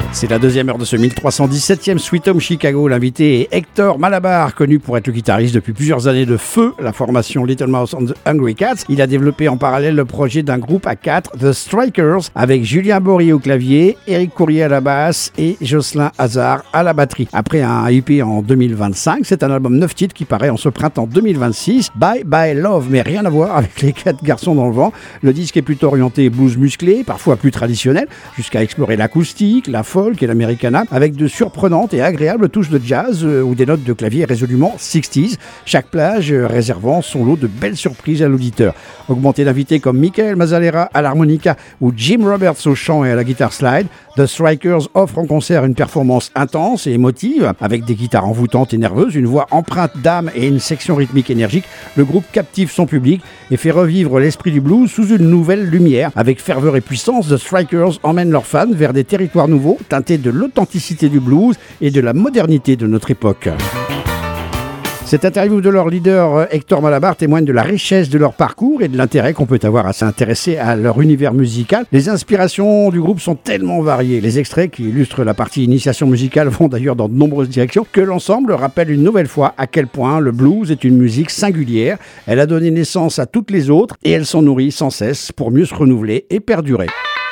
C'est la deuxième heure de ce 1317e Sweet Home Chicago. L'invité est Hector Malabar, connu pour être le guitariste depuis plusieurs années de Feu, la formation Little Mouse and the Hungry Cats. Il a développé en parallèle le projet d'un groupe à 4, The Strikers, avec Julien Bory au clavier, Eric Courrier à la basse et Jocelyn Hazard à la batterie. Après un EP en 2025, c'est un album 9 titres qui paraît en ce printemps 2026, Bye Bye Love, mais rien à voir avec les 4 garçons dans le vent. Le disque est plutôt orienté blues musclé, parfois plus traditionnel, jusqu'à explorer l'acoustique, la folk et l'americana, avec de surprenantes et agréables touches de jazz ou des notes de clavier résolument 60s, chaque plage réservant son lot de belles surprises à l'auditeur. Augmenté d'invités comme Michael Mazzalera à l'harmonica ou Jim Roberts au chant et à la guitare slide, The Strikers offre en concert une performance intense et émotive, avec des guitares envoûtantes et nerveuses, une voix empreinte d'âme et une section rythmique énergique. Le groupe captive son public et fait revivre l'esprit du blues sous une nouvelle lumière. Avec ferveur et puissance, The Strikers emmènent leurs fans vers des territoires nouveaux, teintés de l'authenticité du blues et de la modernité de notre époque. Cette interview de leur leader Hector Malabar témoigne de la richesse de leur parcours et de l'intérêt qu'on peut avoir à s'intéresser à leur univers musical. Les inspirations du groupe sont tellement variées. Les extraits qui illustrent la partie initiation musicale vont d'ailleurs dans de nombreuses directions, que l'ensemble rappelle une nouvelle fois à quel point le blues est une musique singulière. Elle a donné naissance à toutes les autres et elle s'en nourrit sans cesse pour mieux se renouveler et perdurer.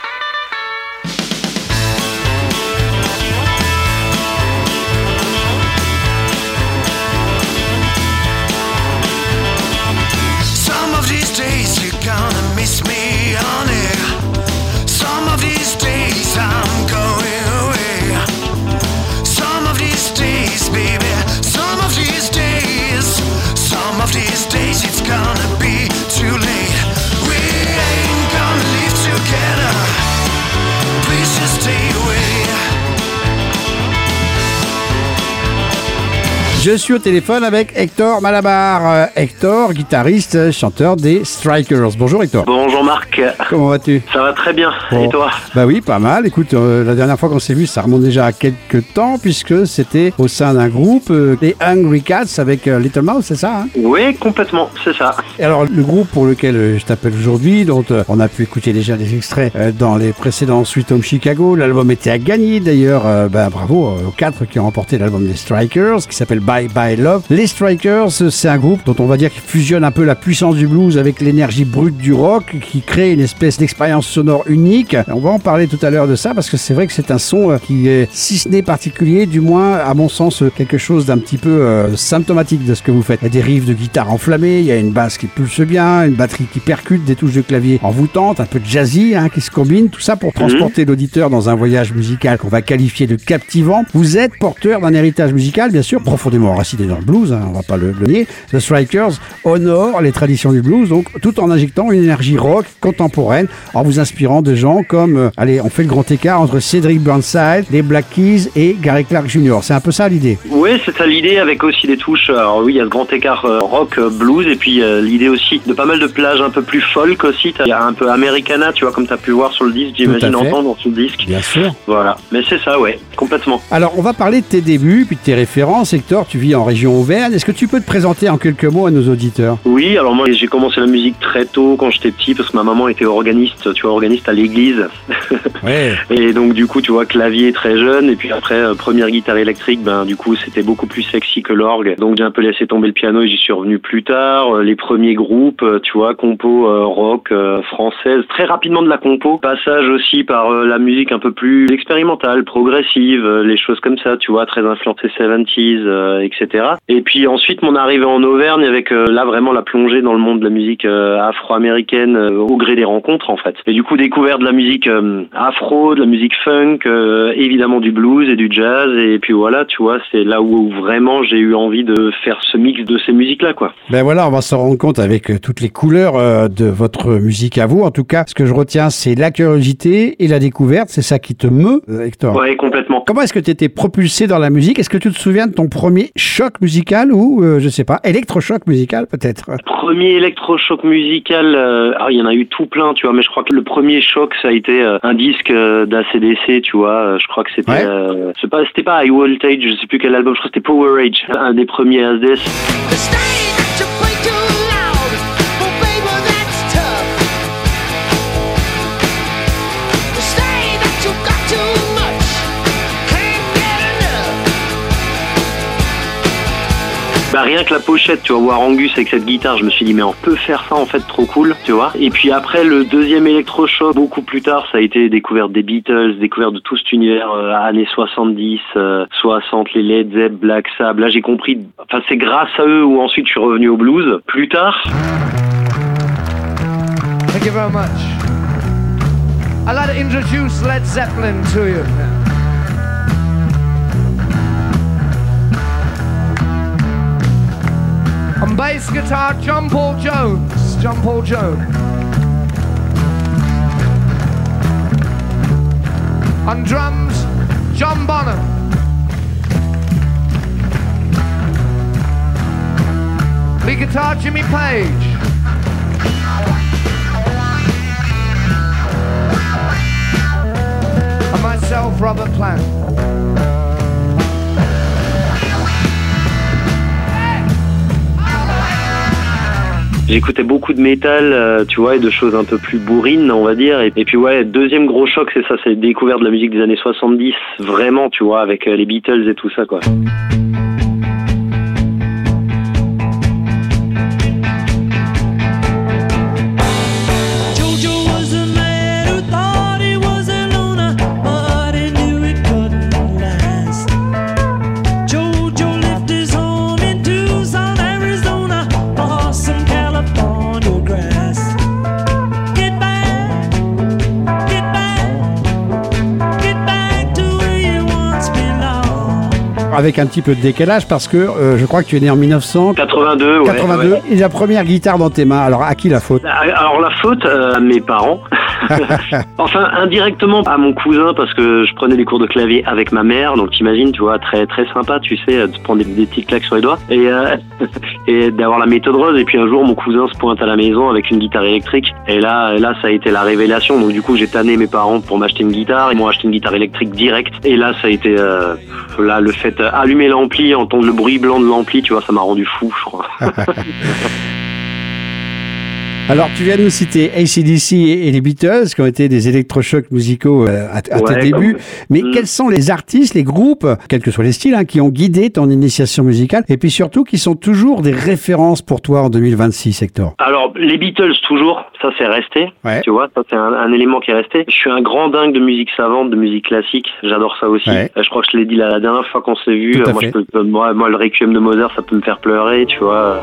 Je suis au téléphone avec Hector Malabar. Hector, guitariste, chanteur des Strikers. Bonjour Hector. Bonjour Marc. Comment vas-tu? Ça va très bien. Bon. Et toi? Bah oui, pas mal. Écoute, la dernière fois qu'on s'est vu, ça remonte déjà à quelques temps, puisque c'était au sein d'un groupe, les Hungry Cats, avec Little Mouse, c'est ça hein? Oui, complètement, c'est ça. Et alors, le groupe pour lequel je t'appelle aujourd'hui, dont on a pu écouter déjà des extraits dans les précédents Sweet Home Chicago, l'album était à gagner d'ailleurs. Bravo aux 4 qui ont remporté l'album des Strikers, qui s'appelle Bye Bye Love. Les Strikers, c'est un groupe dont on va dire qu'il fusionne un peu la puissance du blues avec l'énergie brute du rock, qui crée une espèce d'expérience sonore unique. On va en parler tout à l'heure de ça, parce que c'est vrai que c'est un son qui est, si ce n'est particulier, du moins, à mon sens, quelque chose d'un petit peu symptomatique de ce que vous faites. Il y a des riffs de guitare enflammés, il y a une basse qui pulse bien, une batterie qui percute, des touches de clavier envoûtantes, un peu de jazzy qui se combine, tout ça pour transporter l'auditeur dans un voyage musical qu'on va qualifier de captivant. Vous êtes porteur d'un héritage musical, bien sûr, profondément enraciné dans le blues, on va pas le nier. The Strikers honore les traditions du blues, donc tout en injectant une énergie rock contemporaine, en vous inspirant de gens comme, on fait le grand écart entre Cedric Burnside, les Black Keys et Gary Clark Jr. C'est un peu ça l'idée? Oui, c'est ça l'idée, avec aussi des touches, alors oui, il y a ce grand écart rock, blues, et puis l'idée aussi de pas mal de plages un peu plus folk aussi. Il y a un peu Americana, tu vois, comme tu as pu voir sur le disque, j'imagine entendre sur le disque. Bien sûr. Voilà, mais c'est ça, ouais, complètement. Alors, on va parler de tes débuts, puis de tes références. Hector, tu vis en région Auvergne. Est-ce que tu peux te présenter en quelques mots à nos auditeurs? Oui, alors moi j'ai commencé la musique très tôt quand j'étais petit, parce que ma maman était organiste, tu vois, organiste à l'église. Ouais. Et donc du coup, tu vois, clavier très jeune, et puis après première guitare électrique, du coup c'était beaucoup plus sexy que l'orgue. Donc j'ai un peu laissé tomber le piano et j'y suis revenu plus tard. Les premiers groupes, tu vois, compo rock française, très rapidement de la compo. Passage aussi par la musique un peu plus expérimentale, progressive, les choses comme ça, tu vois, très influencée 70s, etc. Et puis ensuite mon arrivée en Auvergne avec là vraiment la plongée dans le monde de la musique afro-américaine au gré des rencontres en fait. Et du coup découvert de la musique afro, de la musique funk, évidemment du blues et du jazz, et puis voilà, tu vois, c'est là où vraiment j'ai eu envie de faire ce mix de ces musiques-là, quoi. Ben voilà, on va s'en rendre compte avec toutes les couleurs de votre musique à vous. En tout cas, ce que je retiens, c'est la curiosité et la découverte. C'est ça qui te meut, Hector. Ouais, complètement. Comment est-ce que tu étais propulsé dans la musique? Est-ce que tu te souviens de ton premier choc musical ou, je sais pas, électrochoc musical peut-être? Premier électrochoc musical, il y en a eu tout plein, tu vois, mais je crois que le premier choc, ça a été un disque d'ACDC, tu vois, je crois que c'était, c'était pas High Voltage, je sais plus quel album, je crois que c'était Power Age, un des premiers ACDC. rien que la pochette, tu vois, voir Angus avec cette guitare, je me suis dit mais on peut faire ça en fait, trop cool, tu vois. Et puis après le deuxième électrochoc, beaucoup plus tard, ça a été découverte des Beatles, découverte de tout cet univers années 70, 60, les Led Zepp, Black Sabbath. Là j'ai compris, enfin c'est grâce à eux où ensuite je suis revenu au blues. Plus tard. Thank you very much. I'd like to introduce Led Zeppelin to you. On bass guitar, John Paul Jones. John Paul Jones. On drums, John Bonham. Lead guitar, Jimmy Page. And myself, Robert Plant. J'écoutais beaucoup de métal, tu vois, et de choses un peu plus bourrines, on va dire. Et puis ouais, deuxième gros choc, c'est ça, c'est la découverte de la musique des années 70, vraiment, tu vois, avec les Beatles et tout ça, quoi. Avec un petit peu de décalage parce que je crois que tu es né en 1982. 82. Ouais. Et la première guitare dans tes mains. Alors à qui la faute? Alors la faute, à mes parents. Enfin indirectement à mon cousin parce que je prenais des cours de clavier avec ma mère. Donc t'imagines, tu vois, très très sympa, tu sais, de prendre des petites claques sur les doigts et d'avoir la méthode Rose. Et puis un jour mon cousin se pointe à la maison avec une guitare électrique. Et là ça a été la révélation. Donc du coup j'ai tanné mes parents pour m'acheter une guitare. Ils m'ont acheté une guitare électrique directe. Et là ça a été là le fait allumer l'ampli, entendre le bruit blanc de l'ampli, tu vois, ça m'a rendu fou, je crois. Alors, tu viens de nous citer AC/DC et les Beatles, qui ont été des électrochocs musicaux à tes débuts. Mais quels sont les artistes, les groupes, quels que soient les styles, qui ont guidé ton initiation musicale et puis surtout qui sont toujours des références pour toi en 2026, Hector? Alors, les Beatles, toujours, ça c'est resté. Ouais. Tu vois, ça c'est un élément qui est resté. Je suis un grand dingue de musique savante, de musique classique. J'adore ça aussi. Ouais. Je crois que je l'ai dit la dernière fois qu'on s'est vu. Moi, le Requiem de Mozart, ça peut me faire pleurer, tu vois.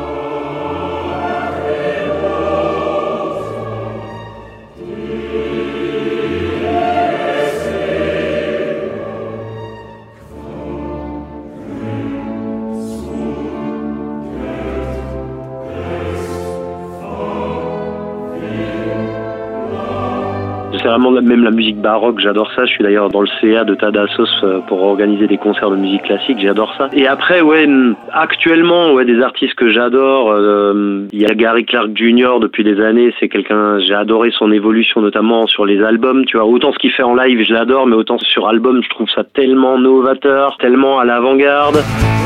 C'est vraiment même la musique baroque, j'adore ça. Je suis d'ailleurs dans le CA de Tadassos pour organiser des concerts de musique classique, j'adore ça. Et après, ouais, actuellement, ouais, des artistes que j'adore, il y a Gary Clark Jr. depuis des années, c'est quelqu'un, j'ai adoré son évolution, notamment sur les albums, tu vois. Autant ce qu'il fait en live, je l'adore, mais autant sur album, je trouve ça tellement novateur, tellement à l'avant-garde.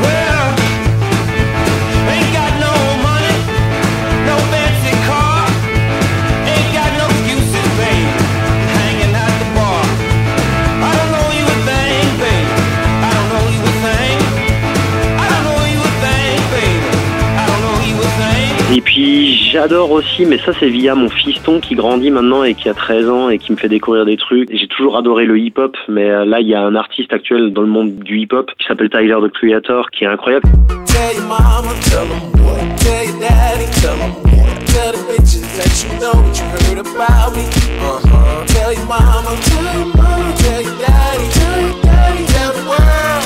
Et puis j'adore aussi, mais ça c'est via mon fiston qui grandit maintenant et qui a 13 ans et qui me fait découvrir des trucs. J'ai toujours adoré le hip-hop, mais là il y a un artiste actuel dans le monde du hip-hop qui s'appelle Tyler, the Creator, qui est incroyable. Tell your mama, tell them boy, tell your daddy, tell them boy, tell the bitches that you know what you heard about me. Tell your mama, tell your mama, tell your daddy, tell your daddy, tell the world,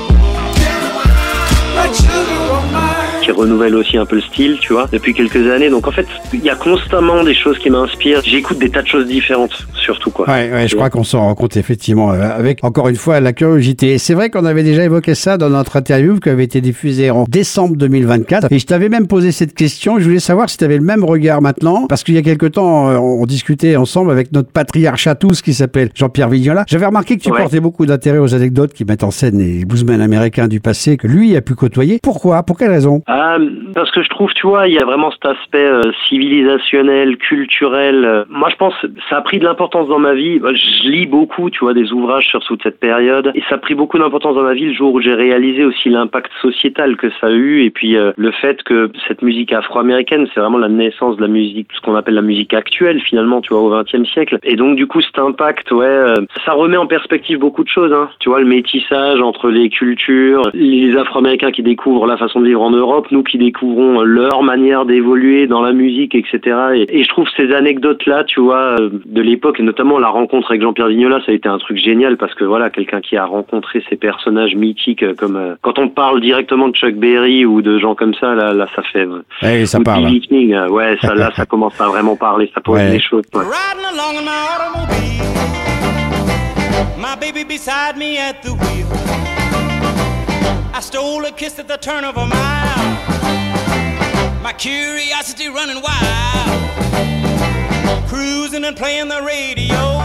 like sugar on my qui renouvelle aussi un peu le style, tu vois, depuis quelques années. Donc en fait, il y a constamment des choses qui m'inspirent. J'écoute des tas de choses différentes, surtout, quoi. Ouais, je crois qu'on s'en rend compte, effectivement, avec, encore une fois, la curiosité. Et c'est vrai qu'on avait déjà évoqué ça dans notre interview qui avait été diffusée en décembre 2024. Et je t'avais même posé cette question. Je voulais savoir si tu avais le même regard maintenant, parce qu'il y a quelque temps, on discutait ensemble avec notre patriarche à tous qui s'appelle Jean-Pierre Vignola. J'avais remarqué que tu portais beaucoup d'intérêt aux anecdotes qui mettent en scène les bluesmen américains du passé que lui a pu côtoyer. Pourquoi? Pour quelle raison? Parce que je trouve, tu vois, il y a vraiment cet aspect civilisationnel, culturel. Moi, je pense ça a pris de l'importance dans ma vie. Je lis beaucoup, tu vois, des ouvrages sur toute cette période, et ça a pris beaucoup d'importance dans ma vie le jour où j'ai réalisé aussi l'impact sociétal que ça a eu, et puis le fait que cette musique afro-américaine, c'est vraiment la naissance de la musique, ce qu'on appelle la musique actuelle, finalement, tu vois, au XXe siècle. Et donc, du coup, cet impact, ça remet en perspective beaucoup de choses, hein. Tu vois, le métissage entre les cultures, les Afro-Américains qui découvrent la façon de vivre en Europe, nous qui découvrons leur manière d'évoluer dans la musique, etc. Et je trouve ces anecdotes-là, tu vois, de l'époque, et notamment la rencontre avec Jean-Pierre Vignola, ça a été un truc génial, parce que voilà, quelqu'un qui a rencontré ces personnages mythiques, comme quand on parle directement de Chuck Berry ou de gens comme ça, là ça fait... Oui, ça parle. Ouais, ça commence à vraiment parler, ça pose des choses. Ouais. Riding along in my automobile, my baby beside me at the wheel. I stole a kiss at the turn of a mile, my curiosity running wild, cruising and playing the radio,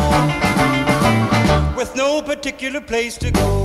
with no particular place to go.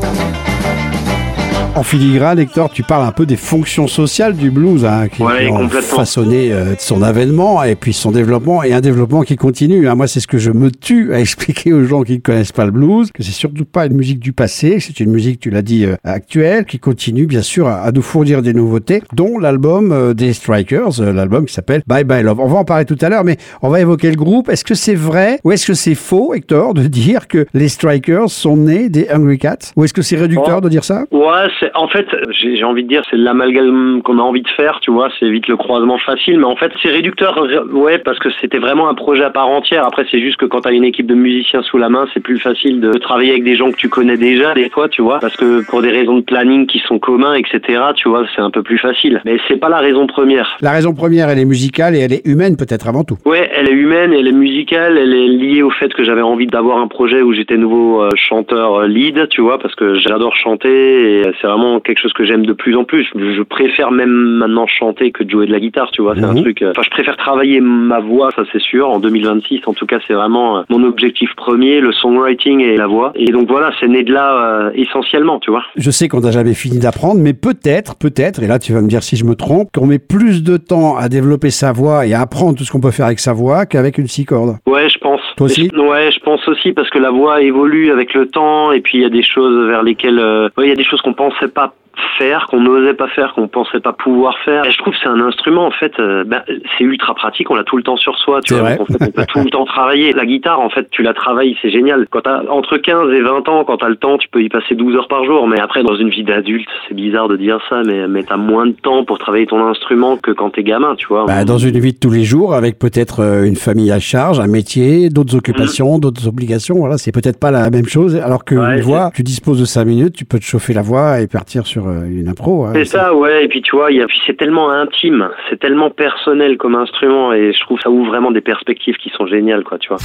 En filigrane, Hector, tu parles un peu des fonctions sociales du blues, hein, qui ont façonné son avènement et puis son développement, et un développement qui continue. Hein. Moi, c'est ce que je me tue à expliquer aux gens qui ne connaissent pas le blues, que c'est surtout pas une musique du passé, c'est une musique, tu l'as dit, actuelle, qui continue bien sûr à nous fournir des nouveautés, dont l'album des Strikers, l'album qui s'appelle Bye Bye Love. On va en parler tout à l'heure, mais on va évoquer le groupe. Est-ce que c'est vrai ou est-ce que c'est faux, Hector, de dire que les Strikers sont nés des Hungry Cats? Ou est-ce que c'est réducteur de dire ça? Ouais, en fait, j'ai envie de dire, c'est l'amalgame qu'on a envie de faire, tu vois, c'est vite le croisement facile, mais en fait, c'est réducteur, ouais, parce que c'était vraiment un projet à part entière. Après, c'est juste que quand t'as une équipe de musiciens sous la main, c'est plus facile de travailler avec des gens que tu connais déjà, des fois, tu vois, parce que pour des raisons de planning qui sont communs, etc., tu vois, c'est un peu plus facile. Mais c'est pas la raison première. La raison première, elle est musicale et elle est humaine, peut-être, avant tout. Ouais, elle est humaine, elle est musicale, elle est liée au fait que j'avais envie d'avoir un projet où j'étais nouveau chanteur lead, tu vois, parce que j'adore chanter et c'est vraiment quelque chose que j'aime de plus en plus. Je préfère même maintenant chanter que de jouer de la guitare, tu vois. C'est un truc... Enfin, je préfère travailler ma voix, ça c'est sûr. En 2026, en tout cas, c'est vraiment mon objectif premier, le songwriting et la voix. Et donc voilà, c'est né de là essentiellement, tu vois. Je sais qu'on n'a jamais fini d'apprendre, mais peut-être, et là tu vas me dire si je me trompe, qu'on met plus de temps à développer sa voix et à apprendre tout ce qu'on peut faire avec sa voix qu'avec une 6 cordes. Ouais, je pense. Toi aussi? Ouais, je pense aussi, parce que la voix évolue avec le temps, et puis il y a des choses vers lesquelles... il y a des choses qu'on pensait pas faire, qu'on n'osait pas faire, qu'on pensait pas pouvoir faire. Et je trouve que c'est un instrument, en fait, c'est ultra pratique, on l'a tout le temps sur soi, tu vois. Donc, en fait, on peut tout le temps travailler. La guitare, en fait, tu la travailles, c'est génial. Quand t'as entre 15 et 20 ans, quand t'as le temps, tu peux y passer 12 heures par jour. Mais après, dans une vie d'adulte, c'est bizarre de dire ça, mais t'as moins de temps pour travailler ton instrument que quand t'es gamin, tu vois. Dans une vie de tous les jours, avec peut-être une famille à charge, un métier, d'autres occupations, d'autres obligations, voilà, c'est peut-être pas la même chose. Alors que une voix, tu disposes de 5 minutes, tu peux te chauffer la voix et partir sur une impro. Hein, c'est ça, ouais. Et puis tu vois, c'est tellement intime, c'est tellement personnel comme instrument, et je trouve ça ouvre vraiment des perspectives qui sont géniales, quoi, tu vois.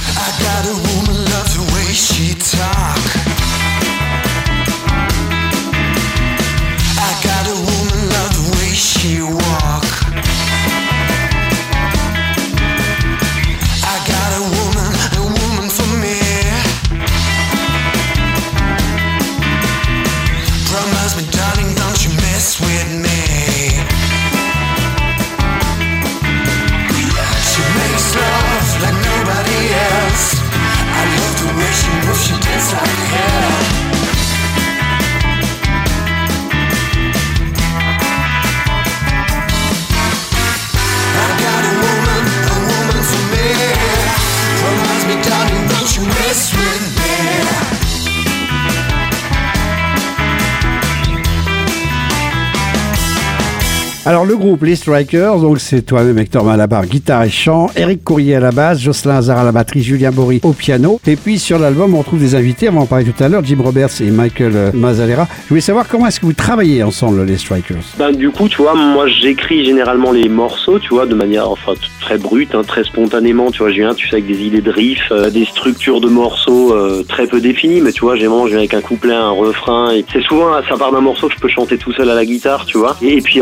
Alors le groupe Les Strikers, donc c'est toi-même Hector Malabar, guitare et chant, Eric Courrier à la basse, Jocelyn Hazard à la batterie, Julien Bory au piano. Et puis sur l'album, on retrouve des invités, on va en parler tout à l'heure, Jim Roberts et Michael Mazzalera. Je voulais savoir comment est-ce que vous travaillez ensemble, Les Strikers? Du coup, tu vois, moi j'écris généralement les morceaux, tu vois, de manière très brute, hein, très spontanément, tu vois, je viens, tu sais, avec des idées de riffs, des structures de morceaux très peu définies, mais tu vois, je viens avec un couplet, un refrain, et c'est souvent, ça part d'un morceau que je peux chanter tout seul à la guitare, tu vois, et puis ensuite on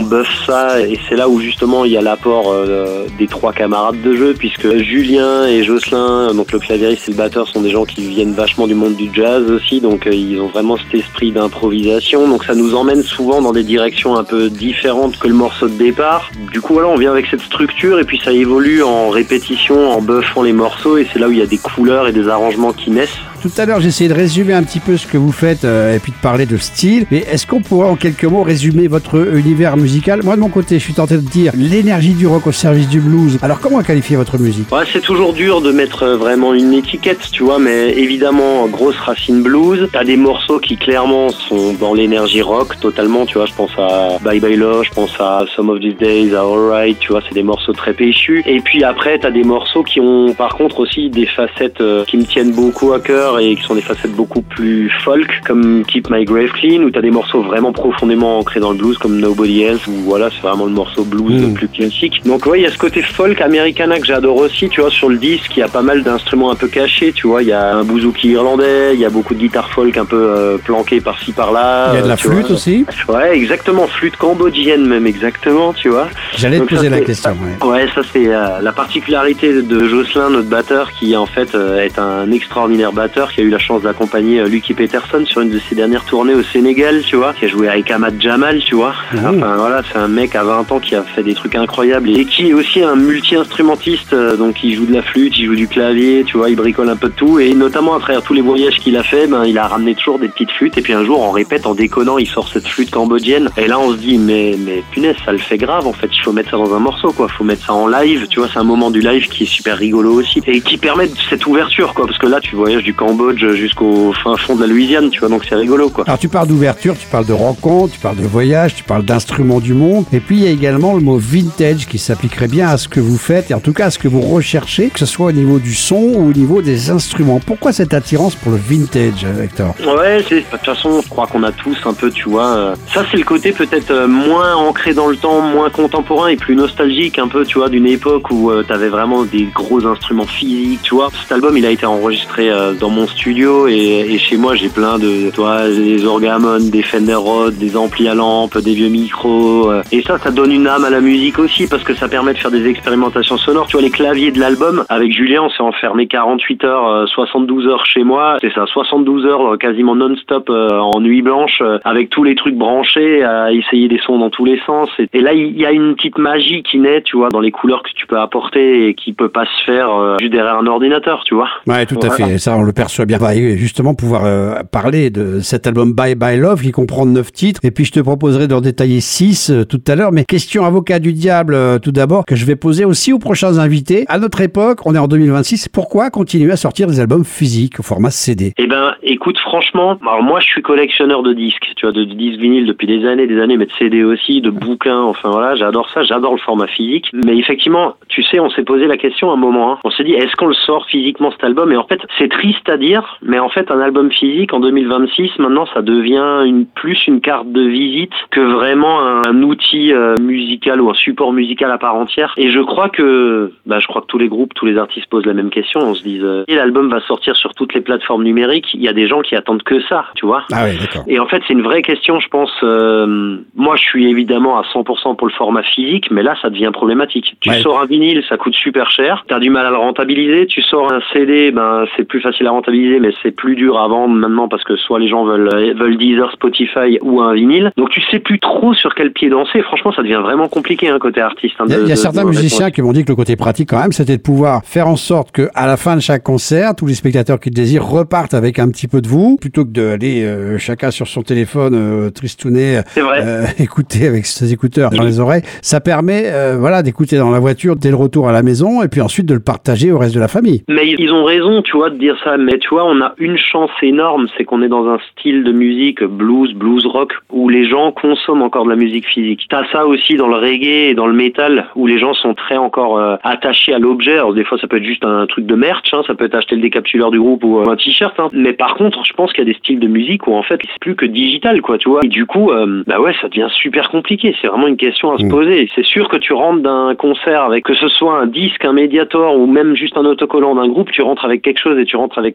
buffe ça, et c'est là où justement il y a l'apport des 3 camarades de jeu, puisque Julien et Jocelyn, donc le claviériste et le batteur, sont des gens qui viennent vachement du monde du jazz aussi, donc ils ont vraiment cet esprit d'improvisation, donc ça nous emmène souvent dans des directions un peu différentes que le morceau de départ. Du coup voilà, on vient avec cette structure et puis ça évolue en répétition, en buffant les morceaux, et c'est là où il y a des couleurs et des arrangements qui naissent. Tout à l'heure, j'ai essayé de résumer un petit peu ce que vous faites et puis de parler de style. Mais est-ce qu'on pourrait en quelques mots résumer votre univers musical? Moi, de mon côté, je suis tenté de dire l'énergie du rock au service du blues. Alors, comment qualifier votre musique? Ouais, c'est toujours dur de mettre vraiment une étiquette, tu vois, mais évidemment, grosse racine blues. T'as des morceaux qui clairement sont dans l'énergie rock totalement, tu vois. Je pense à Bye Bye Love, je pense à Some of These Days, à Alright, tu vois, c'est des morceaux très péchus. Et puis après, t'as des morceaux qui ont par contre aussi des facettes qui me tiennent beaucoup à cœur et qui sont des facettes beaucoup plus folk, comme Keep My Grave Clean, où t'as des morceaux vraiment profondément ancrés dans le blues, comme Nobody Else, où voilà, c'est vraiment le morceau blues le plus classique. Donc ouais, il y a ce côté folk americana que j'adore aussi, tu vois, sur le disque, il y a pas mal d'instruments un peu cachés, tu vois, il y a un bouzouki irlandais, il y a beaucoup de guitare folk un peu planquées par-ci par-là. Il y a de la flûte aussi. Ouais, exactement, flûte cambodgienne même, exactement, tu vois. J'allais te poser la question. Ouais, ça c'est la particularité de Jocelyn, notre batteur, qui en fait est un extraordinaire batteur, qui a eu la chance d'accompagner Lucky Peterson sur une de ses dernières tournées au Sénégal, tu vois, qui a joué avec Ahmad Jamal, tu vois. Enfin voilà, c'est un mec à 20 ans qui a fait des trucs incroyables et qui est aussi un multi-instrumentiste, donc il joue de la flûte, il joue du clavier, tu vois, il bricole un peu de tout, et notamment à travers tous les voyages qu'il a fait, il a ramené toujours des petites flûtes, et puis un jour on répète en déconnant, il sort cette flûte cambodgienne, et là on se dit mais punaise, ça le fait grave en fait, il faut mettre ça dans un morceau quoi, faut mettre ça en live, tu vois, c'est un moment du live qui est super rigolo aussi, et qui permet cette ouverture quoi, parce que là tu voyages du Cambodge jusqu'au fin fond de la Louisiane, tu vois, donc c'est rigolo quoi. Alors tu parles d'ouverture, tu parles de rencontre, tu parles de voyage, tu parles d'instruments du monde, et puis il y a également le mot vintage qui s'appliquerait bien à ce que vous faites, et en tout cas à ce que vous recherchez, que ce soit au niveau du son ou au niveau des instruments. Pourquoi cette attirance pour le vintage, Hector? Ouais, de toute façon, je crois qu'on a tous un peu, tu vois, ça c'est le côté peut-être moins ancré dans le temps, moins contemporain et plus nostalgique un peu, tu vois, d'une époque où t'avais vraiment des gros instruments physiques, tu vois. Cet album, il a été enregistré dans mon studio et chez moi, j'ai plein de, tu vois, des Orgamon, des Fender Rhodes, des amplis à lampe, des vieux micros, et ça donne une âme à la musique aussi parce que ça permet de faire des expérimentations sonores. Tu vois, les claviers de l'album, avec Julien, on s'est enfermé 48 heures, 72 heures chez moi, c'est ça, 72 heures quasiment non-stop en nuit blanche, avec tous les trucs branchés, à essayer des sons dans tous les sens. Et là, il y a une petite magie qui naît, tu vois, dans les couleurs que tu peux apporter et qui peut pas se faire juste derrière un ordinateur, tu vois. Ouais, tout à fait. Ça, on le perçoit bien. Et justement, pouvoir parler de cet album Bye Bye Love qui comprend 9 titres. Et puis, je te proposerai d'en détailler 6 tout à l'heure. Mais question avocat du diable, tout d'abord, que je vais poser aussi aux prochains invités. À notre époque, on est en 2026. Pourquoi continuer à sortir des albums physiques au format CD? Eh ben, écoute, franchement, alors moi, je suis collectionneur de disques, tu vois, de disques vinyles depuis des années, mais de CD aussi, de bouquins, enfin voilà, j'adore ça, j'adore le format physique. Mais effectivement, tu sais, on s'est posé la question un moment, hein. On s'est dit, est-ce qu'on le sort physiquement cet album? Et en fait, c'est triste à dire, mais en fait, un album physique en 2026, maintenant, ça devient plus une carte de visite que vraiment un outil musical ou un support musical à part entière. Et je crois que tous les groupes, tous les artistes posent la même question. On se dit, l'album va sortir sur toutes les plateformes numériques. Il y a des gens qui attendent que ça, tu vois. Ah oui, d'accord. Et en fait, c'est une vraie question, je pense. Moi, je suis évidemment à 100% pour le format physique, mais là, ça devient problématique. Tu sors un vinyle, ça coûte super cher. T'as du mal à le rentabiliser. Tu sors un CD, c'est plus facile à rentabiliser, mais c'est plus dur à vendre maintenant parce que soit les gens veulent Deezer, Spotify ou un vinyle. Donc, tu sais plus trop sur quel pied danser. Franchement, ça devient vraiment compliqué, côté artiste. Il y a certains musiciens qui m'ont dit que le côté pratique, quand même, c'était de pouvoir faire en sorte que, à la fin de chaque concert, tous les spectateurs qui le désirent repartent avec un petit peu de vous, plutôt que d'aller chacun sur son téléphone tristouner, écouter avec ses écouteurs dans les oreilles. Ça permet, d'écouter dans la voiture dès le retour à la maison et puis ensuite de le partager au reste de la famille. Mais ils ont raison, tu vois, de dire ça. Mais tu vois, on a une chance énorme, c'est qu'on est dans un style de musique blues rock, où les gens consomment encore de la musique physique. T'as ça aussi dans le reggae et dans le métal, où les gens sont très encore attachés à l'objet. Alors des fois, ça peut être juste un truc de merch, ça peut être acheter le décapsuleur du groupe ou un t-shirt. Mais par contre, je pense qu'il y a des styles de musique où en fait, c'est plus que digital, quoi, tu vois. Et du coup, ça devient super compliqué. C'est vraiment une question à se poser. C'est sûr que tu rentres d'un concert avec, que ce soit un disque, un Mediator ou même juste un autocollant d'un groupe, tu rentres avec quelque chose et tu rentres avec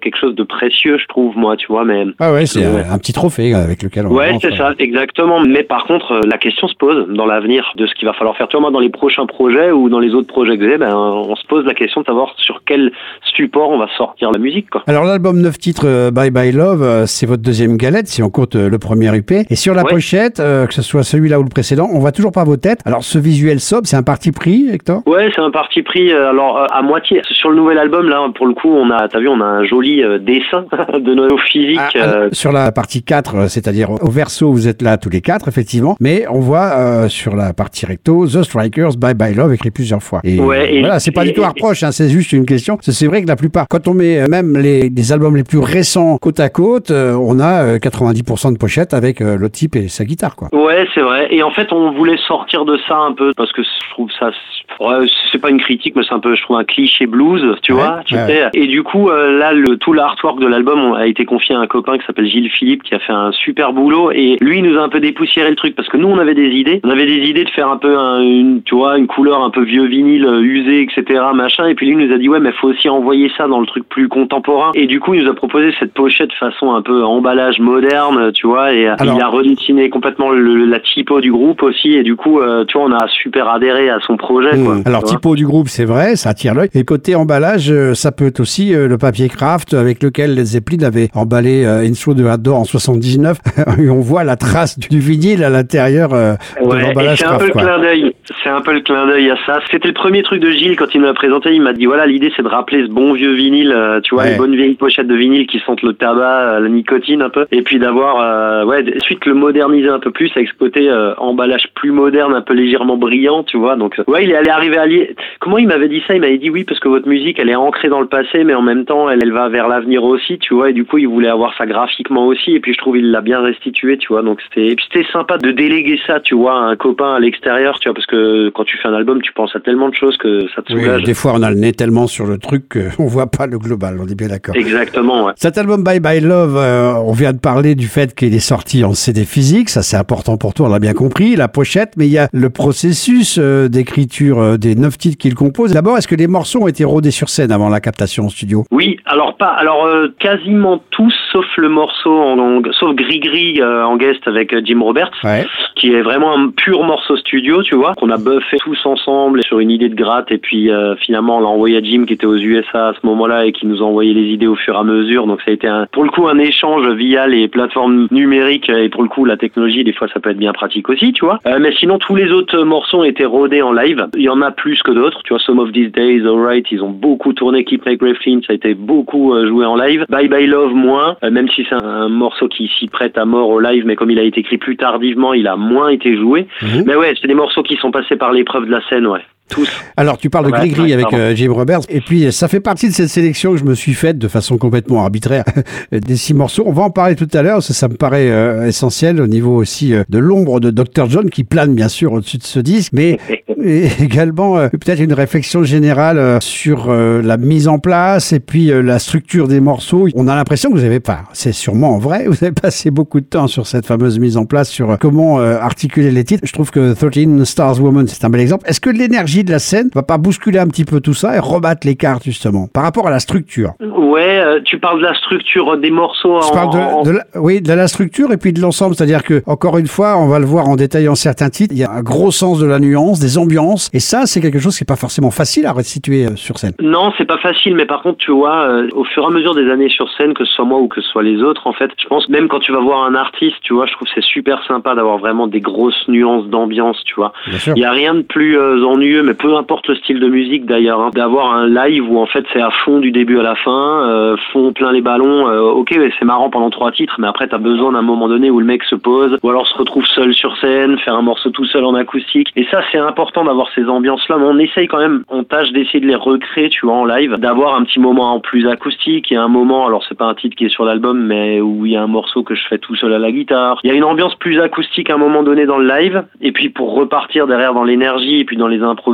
quelque chose de précieux, je trouve, moi, tu vois, mais... Ah ouais, c'est un petit trophée avec lequel on Ouais, rentre. c'est ça, exactement. Mais par contre, la question se pose dans l'avenir de ce qu'il va falloir faire. Tu vois, moi, dans les prochains projets ou dans les autres projets que j'ai, on se pose la question de savoir sur quel support on va sortir la musique, quoi. Alors l'album 9 titres Bye Bye Love, c'est votre deuxième galette, si on compte le premier EP. Et sur la pochette, que ce soit celui-là ou le précédent, on voit toujours pas vos têtes. Alors ce visuel sobre, c'est un parti pris, Hector? Ouais, c'est un parti pris. Alors à moitié. Sur le nouvel album, là, pour le coup, on a un joli dessin de nos physiques. Sur la partie 4, c'est-à-dire au verso, vous êtes là tous les quatre, effectivement. Mais on voit sur la partie recto, The Strikers, Bye Bye Love, écrit plusieurs fois. Et voilà, c'est pas du tout un reproche, c'est juste une question. C'est vrai que la plupart, quand on met même les albums les plus récents côte à côte, on a 90% de pochettes avec le type et sa guitare, quoi. Ouais, c'est vrai. Et en fait, on voulait sortir de ça un peu parce que je trouve ça, c'est pas une critique, mais c'est un peu, je trouve, un cliché blues, tu vois. Et du coup, là, tout l'artwork de l'album a été confié à un copain qui s'appelle Gilles Philippe, qui a fait un super boulot. Et lui, il nous a un peu dépoussiéré le truc parce que nous, on avait des idées. On avait des idées de faire un peu une couleur un peu vieux vinyle usé, etc., machin. Et puis lui, il nous a dit, ouais, mais faut aussi envoyer ça dans le truc plus contemporain. Et du coup, il nous a proposé cette pochette façon un peu emballage moderne, tu vois. Et alors, il a redessiné complètement la typo du groupe aussi. Et du coup, tu vois, on a super adhéré à son projet, quoi. Alors, typo du groupe, c'est vrai, ça attire l'œil. Et côté emballage, ça peut être aussi le papier craft avec lequel Led Zeppelin avait emballé Intro de Hador en 79. Et on voit la trace du vinyle à l'intérieur de l'emballage c'est craft. Un peu le clin d'œil. C'est un peu le clin d'œil à ça. C'était le premier truc de Gilles quand il m'a présenté. Il m'a dit, voilà, l'idée, c'est de rappeler ce bon vieux vinyle, tu vois, les bonnes vieilles pochettes de vinyle qui sentent le tabac, la nicotine un peu. Et puis d'avoir, ensuite le moderniser un peu plus avec ce côté emballage plus moderne, un peu légèrement brillant, tu vois. Donc, il est arrivé à lier. Comment il m'avait dit ça? Il m'avait dit oui, parce que votre musique, elle est ancrée dans le passé, mais en même temps, elle va vers l'avenir aussi, tu vois. Et du coup, il voulait avoir ça graphiquement aussi. Et puis, je trouve il l'a bien restitué, tu vois. Donc, c'était sympa de déléguer ça, tu vois, à un copain à l'extérieur, tu vois, parce que quand tu fais un album, tu penses à tellement de choses que ça te soulage. Des fois, on a le nez tellement sur le truc qu'on voit pas le global, on est bien d'accord. Exactement, ouais. Cet album Bye Bye Love, on vient de parler du fait qu'il est sorti en CD physique, ça c'est important pour toi, on l'a bien compris, la pochette, mais il y a le processus d'écriture des 9 titres qu'il compose. D'abord, est-ce que les morceaux ont été rodés sur scène avant la captation en studio? Oui, alors quasiment tous, sauf le morceau, sauf Gris en guest avec Jim Roberts, qui est vraiment un pur morceau studio, tu vois, qu'on a buffé tous ensemble sur une idée de gratte, et puis finalement on l'a envoyé à Jim qui était aux USA à ce moment-là et qui nous a envoyé les idées au fur et à mesure. Donc ça a été pour le coup un échange via les plateformes numériques, et pour le coup la technologie des fois ça peut être bien pratique aussi, tu vois. Mais sinon tous les autres morceaux ont été rodés en live. Il y en a plus que d'autres, tu vois. Some of These Days, Alright, ils ont beaucoup tourné. Keep My Grave Clean, ça a été beaucoup joué en live. Bye Bye Love moins, même si c'est un morceau qui s'y prête à mort au live, mais comme il a été écrit plus tardivement, il a moins été joué. Mais ouais, c'est des morceaux qui sont passés par l'épreuve de la scène, ouais. Tous. Alors, tu parles de Gris avec Jim Roberts, et puis ça fait partie de cette sélection que je me suis faite de façon complètement arbitraire des 6 morceaux. On va en parler tout à l'heure, ça me paraît essentiel au niveau aussi de l'ombre de Dr. John qui plane bien sûr au-dessus de ce disque, mais également peut-être une réflexion générale sur la mise en place et puis la structure des morceaux. On a l'impression que vous avez pas, c'est sûrement vrai, vous avez passé beaucoup de temps sur cette fameuse mise en place, sur comment articuler les titres. Je trouve que 13 Stars Woman, c'est un bel exemple. Est-ce que l'énergie de la scène va pas bousculer un petit peu tout ça et rebattre les cartes justement par rapport à la structure? Ouais, tu parles de la structure des morceaux. Je parle de la structure et puis de l'ensemble, c'est-à-dire que encore une fois, on va le voir en détaillant certains titres, il y a un gros sens de la nuance, des ambiances, et ça c'est quelque chose qui est pas forcément facile à restituer sur scène. Non, c'est pas facile, mais par contre tu vois, au fur et à mesure des années sur scène, que ce soit moi ou que ce soit les autres, en fait, je pense même quand tu vas voir un artiste, tu vois, je trouve que c'est super sympa d'avoir vraiment des grosses nuances d'ambiance, tu vois. Il y a rien de plus ennuyeux, mais peu importe le style de musique d'ailleurs, hein, d'avoir un live où en fait c'est à fond du début à la fin, fond plein les ballons, ok, c'est marrant pendant 3 titres, mais après t'as besoin d'un moment donné où le mec se pose, ou alors se retrouve seul sur scène, faire un morceau tout seul en acoustique, et ça c'est important d'avoir ces ambiances-là, mais on essaye quand même, on tâche d'essayer de les recréer, tu vois, en live, d'avoir un petit moment en plus acoustique, et un moment, alors c'est pas un titre qui est sur l'album, mais où il y a un morceau que je fais tout seul à la guitare, il y a une ambiance plus acoustique à un moment donné dans le live, et puis pour repartir derrière dans l'énergie, et puis dans les improvisations,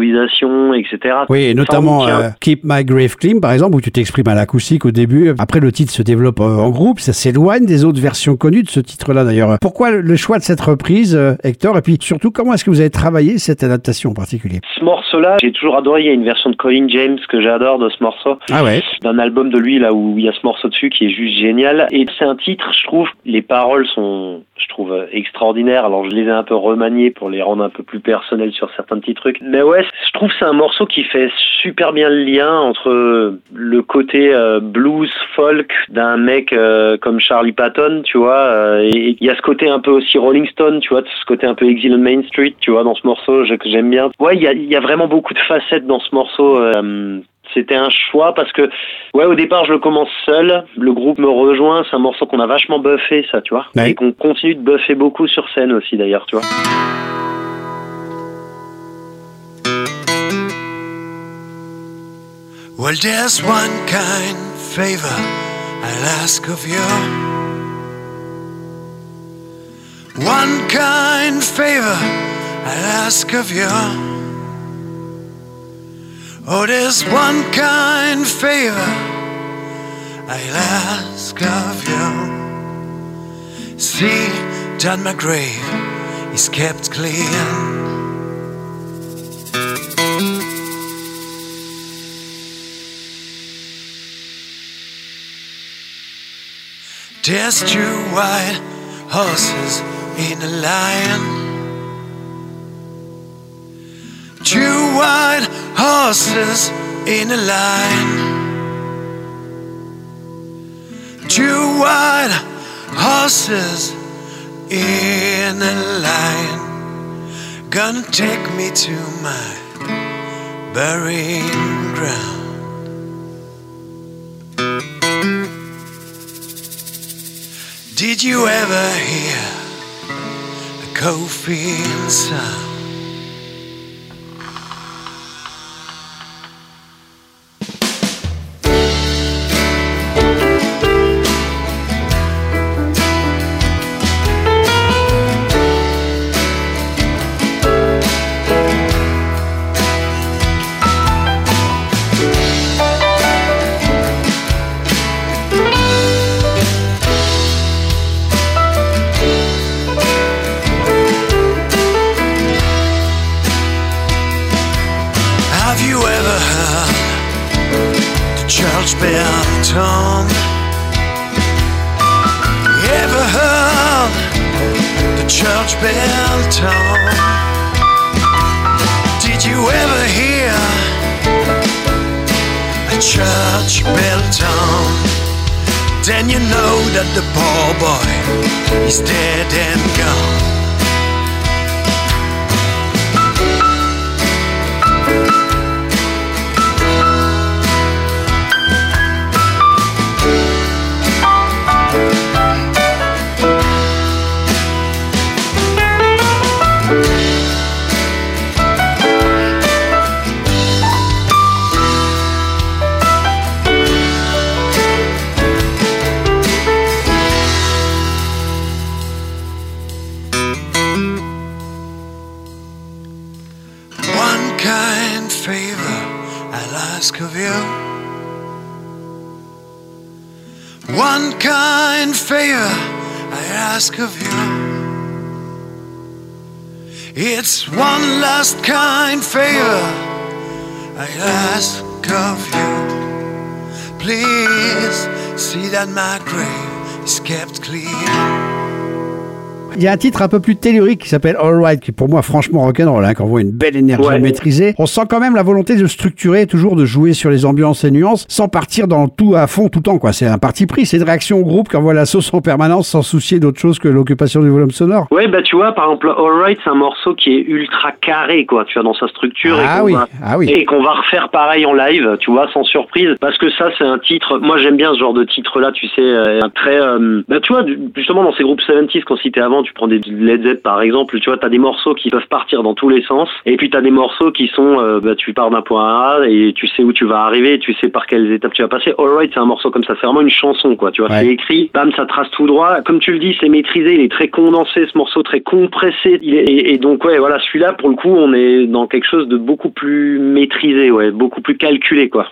d'improvisation, etc. Oui, et notamment Keep My Grave Clean, par exemple, où tu t'exprimes à l'acoustique au début. Après, le titre se développe en groupe. Ça s'éloigne des autres versions connues de ce titre-là, d'ailleurs. Pourquoi le choix de cette reprise, Hector? Et puis, surtout, comment est-ce que vous avez travaillé cette adaptation en particulier? Ce morceau-là, j'ai toujours adoré. Il y a une version de Colin James que j'adore de ce morceau. Ah ouais. D'un album de lui, là, où il y a ce morceau dessus qui est juste génial. Et c'est un titre, je trouve, les paroles sont, je trouve, extraordinaires. Alors, je les ai un peu remaniées pour les rendre un peu plus personnelles sur certains petits trucs. Mais ouais, je trouve que c'est un morceau qui fait super bien le lien entre le côté blues, folk d'un mec comme Charlie Patton, tu vois, et il y a ce côté un peu aussi Rolling Stone, tu vois, ce côté un peu Exile on Main Street, tu vois, dans ce morceau que j'aime bien. Ouais, il y a vraiment beaucoup de facettes dans ce morceau. C'était un choix parce que, ouais, au départ, je le commence seul. Le groupe me rejoint. C'est un morceau qu'on a vachement buffé, ça, tu vois. Ouais. Et qu'on continue de buffer beaucoup sur scène aussi, d'ailleurs, tu vois. Well, there's one kind favor I'll ask of you. One kind favor I'll ask of you. Oh, there's one kind favor I'll ask of you. See that my grave is kept clean. There's 2 white horses in a line. 2 white horses in a line. 2 white horses in a line. Gonna take me to my burying ground. Did you ever hear a coughing sound? Church bell tone. Ever heard the church bell tone? Did you ever hear a church bell tone? Then you know that the poor boy is dead and gone. Kind favor I'll ask of you. One kind favor I ask of you. It's one last kind favor I ask of you. Please see that my grave is kept clean. Il y a un titre un peu plus tellurique qui s'appelle All Right, qui est pour moi franchement rock'n'roll, hein, qui envoie une belle énergie maîtrisée. On sent quand même la volonté de structurer, toujours de jouer sur les ambiances et nuances, sans partir dans tout à fond tout le temps, quoi. C'est un parti pris, c'est une réaction au groupe qui envoie la sauce en permanence sans soucier d'autre chose que l'occupation du volume sonore. Ouais, bah tu vois, par exemple, All Right, c'est un morceau qui est ultra carré, quoi, tu vois, dans sa structure. Et qu'on va refaire pareil en live, tu vois, sans surprise. Parce que ça, c'est un titre, moi j'aime bien ce genre de titre-là, tu sais, un très, bah tu vois, justement dans ces groupes 70s qu'on citait avant, Tu prends des Led Zepp par exemple, tu vois, t'as des morceaux qui peuvent partir dans tous les sens, et puis t'as des morceaux qui sont, tu pars d'un point A et tu sais où tu vas arriver, tu sais par quelles étapes tu vas passer. Alright, c'est un morceau comme ça, c'est vraiment une chanson, quoi. Tu vois, c'est écrit, bam, ça trace tout droit. Comme tu le dis, c'est maîtrisé, il est très condensé, ce morceau très compressé. Et donc ouais, voilà, celui-là pour le coup, on est dans quelque chose de beaucoup plus maîtrisé, ouais, beaucoup plus calculé, quoi.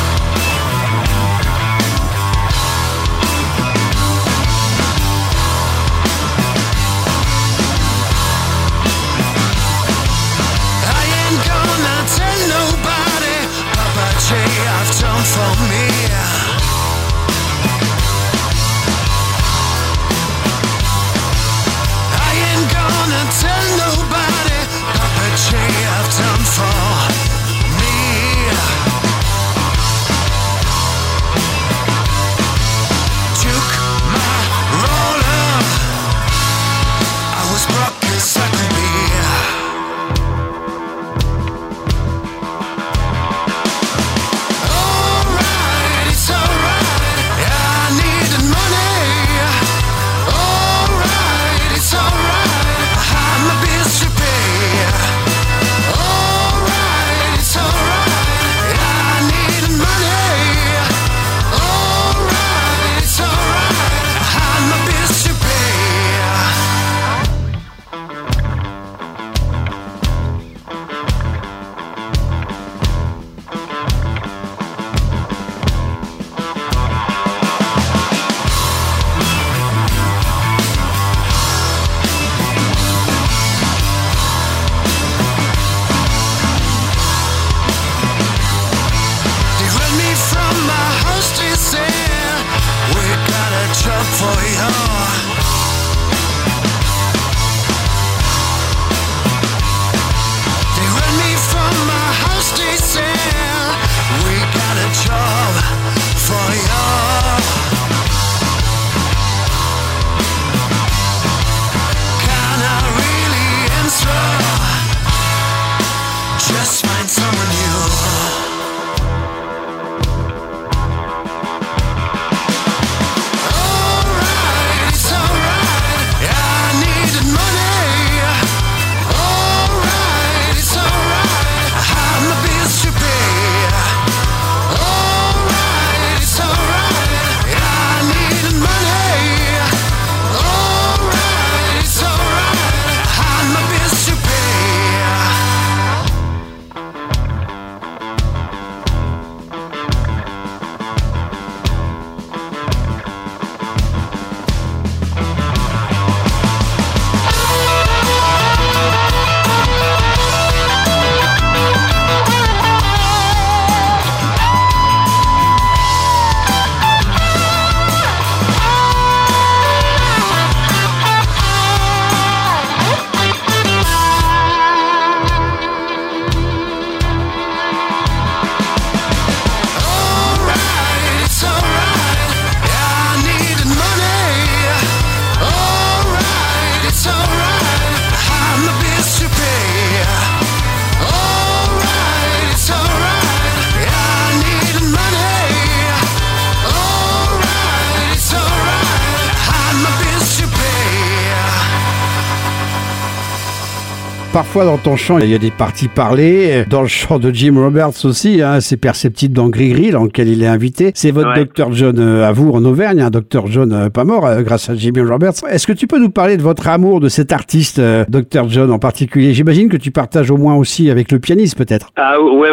Parfois dans ton chant, il y a des parties parlées. Dans le chant de Jim Roberts aussi, hein, c'est perceptible dans Gris-Gris, dans lequel il est invité. C'est votre Dr. John à vous en Auvergne, un Dr. John pas mort grâce à Jimmy Roberts. Est-ce que tu peux nous parler de votre amour de cet artiste, Dr. John en particulier? J'imagine que tu partages au moins aussi avec le pianiste peut-être. Ah ouais,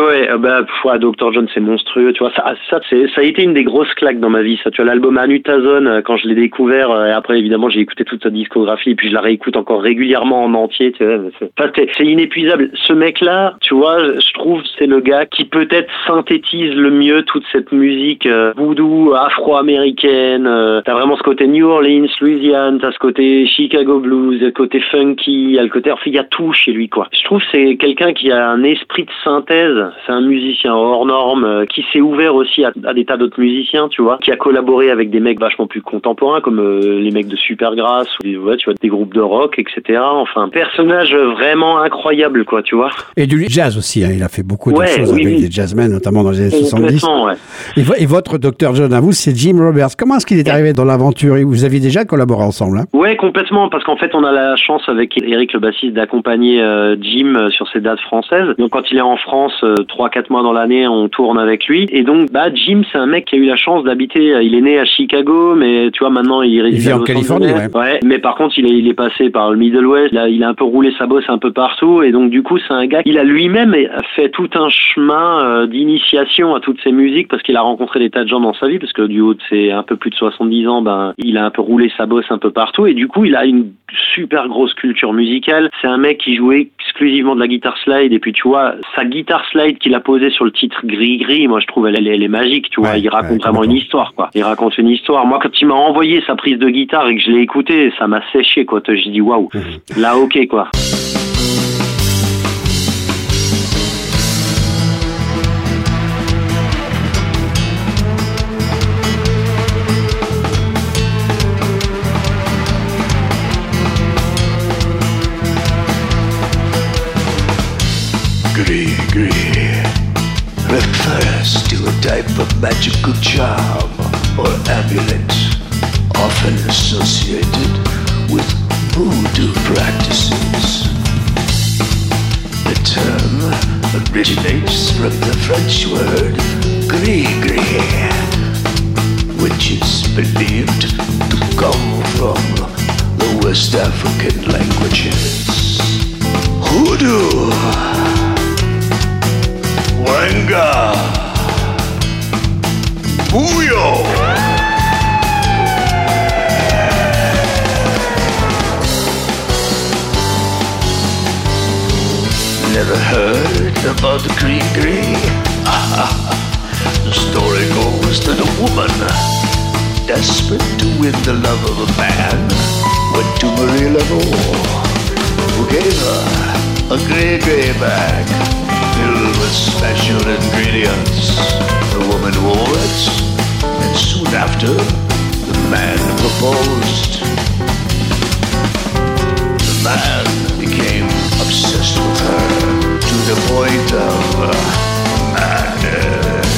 Dr. John c'est monstrueux, tu vois. Ça a été une des grosses claques dans ma vie. Ça, tu vois, l'album Anutazone, quand je l'ai découvert, et après évidemment j'ai écouté toute sa discographie, et puis je la réécoute encore régulièrement en entier. Tu vois, c'est inépuisable. Ce mec-là, tu vois, je trouve c'est le gars qui peut-être synthétise le mieux toute cette musique voodoo afro-américaine. T'as vraiment ce côté New Orleans, Louisiane, t'as ce côté Chicago blues, le côté funky, il y a le côté, il y a tout chez lui, quoi. Je trouve que c'est quelqu'un qui a un esprit de synthèse. C'est un musicien hors norme qui s'est ouvert aussi à des tas d'autres musiciens, tu vois, qui a collaboré avec des mecs vachement plus contemporains comme les mecs de Supergrass ou tu vois, des groupes de rock, etc. Enfin, un personnage vraiment vraiment incroyable, quoi, tu vois. Et du jazz aussi, hein. Il a fait beaucoup de Ouais, choses oui, avec oui. des jazzmen, notamment dans les années 70. Complètement, ouais. Et votre Dr. John à vous, c'est Jim Roberts. Comment est-ce qu'il est arrivé dans l'aventure? Et vous aviez déjà collaboré ensemble, hein? Ouais, complètement, parce qu'en fait, on a la chance avec Eric, le bassiste, d'accompagner Jim sur ses dates françaises. Donc, quand il est en France, 3-4 mois dans l'année, on tourne avec lui. Et donc, Jim, c'est un mec qui a eu la chance d'habiter, il est né à Chicago, mais tu vois, maintenant, il réside vit à en Los Californie, Angeles. ouais. Mais par contre, il est passé par le Middle West, il a un peu roulé sa bosse un peu partout, et donc, du coup, c'est un gars, il a lui-même fait tout un chemin d'initiation à toutes ces musiques, parce qu'il a rencontré des tas de gens dans sa vie, parce que du haut de ses un peu plus de 70 ans, il a un peu roulé sa bosse un peu partout, et du coup, il a une super grosse culture musicale. C'est un mec qui jouait exclusivement de la guitare slide, et puis tu vois, sa guitare slide qu'il a posée sur le titre Gris Gris, moi je trouve elle est magique, tu vois, il raconte vraiment une histoire, quoi. Il raconte une histoire. Moi, quand il m'a envoyé sa prise de guitare et que je l'ai écoutée, ça m'a séché, quoi. J'ai dit waouh, là ok, quoi. Gris Gris refers to a type of magical charm or amulet often associated with voodoo practices. The term originates from the French word gris-gris, which is believed to come from the West African languages. Hoodoo, Wanga, Booyah. Never heard about the Gris-Gris? The story goes that a woman, desperate to win the love of a man, went to Marie Lamour, who gave her a Gris-Gris bag filled with special ingredients. The woman wore it, and soon after, the man proposed. The man became obsessed with her to the point of madness.